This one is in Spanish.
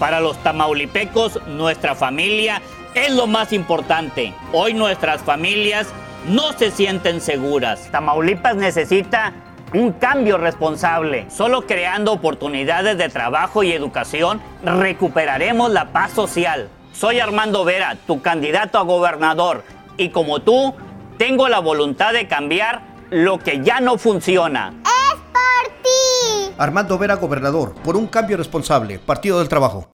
Para los tamaulipecos, nuestra familia es lo más importante. Hoy nuestras familias no se sienten seguras. Tamaulipas necesita un cambio responsable. Solo creando oportunidades de trabajo y educación recuperaremos la paz social. Soy Armando Vera, tu candidato a gobernador, y como tú, tengo la voluntad de cambiar lo que ya no funciona. ¡Es por ti! Armando Vera, gobernador, por un cambio responsable. Partido del Trabajo.